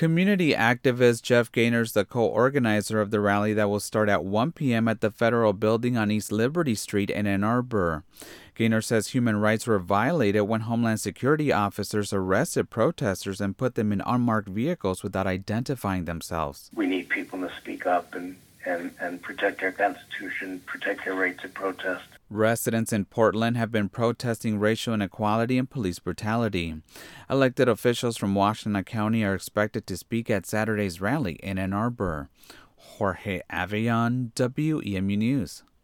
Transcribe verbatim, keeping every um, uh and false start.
Community activist Jeff Gaynor is the co-organizer of the rally that will start at one p.m. at the Federal Building on East Liberty Street in Ann Arbor. Gaynor says human rights were violated when Homeland Security officers arrested protesters and put them in unmarked vehicles without identifying themselves. We need people to speak up and, and, and protect our Constitution, protect their right to protest. Residents in Portland have been protesting racial inequality and police brutality. Elected officials from Washington County are expected to speak at Saturday's rally in Ann Arbor. Jorge Avellon, W E M U News.